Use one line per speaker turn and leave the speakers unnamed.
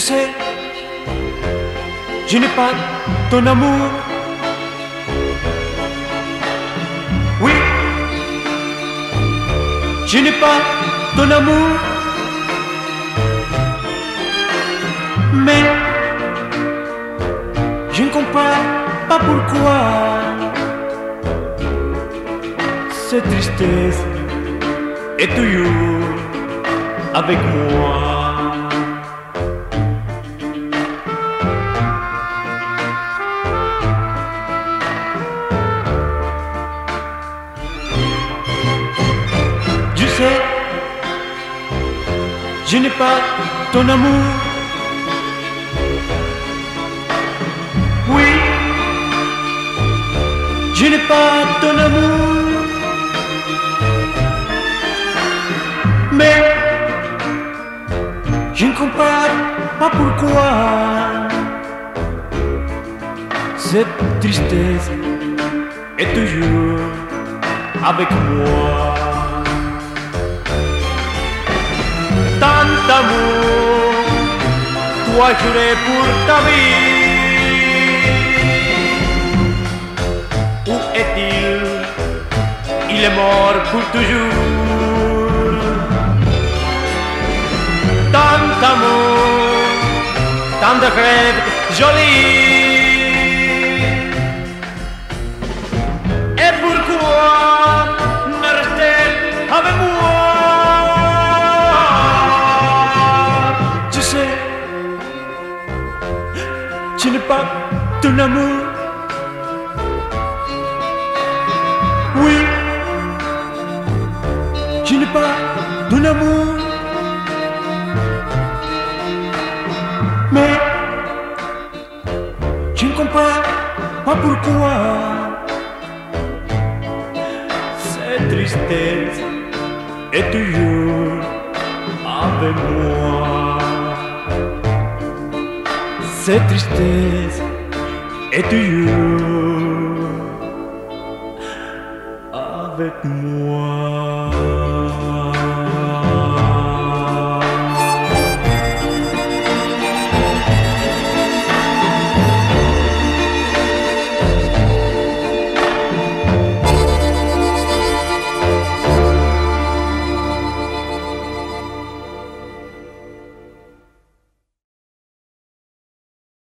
sais, je n'ai pas ton amour. Oui, je n'ai pas ton amour. Mais je ne comprends pas pourquoi cette tristesse est toujours avec moi. Je sais, je n'ai pas ton amour. Oui, je n'ai pas ton amour. Mais je ne comprends pas pourquoi cette tristesse est toujours avec moi. Tant d'amour, toi juré pour ta vie. Où est-il? Il est mort pour toujours. Tant d'amour, tant de rêves jolis. Et pourquoi ne rester avec moi? Je sais, je n'ai pas ton amour. Oui, je n'ai pas ton amour. Mais je ne comprends pas pourquoi cette tristesse est toujours avec moi. Cette tristesse est toujours avec moi.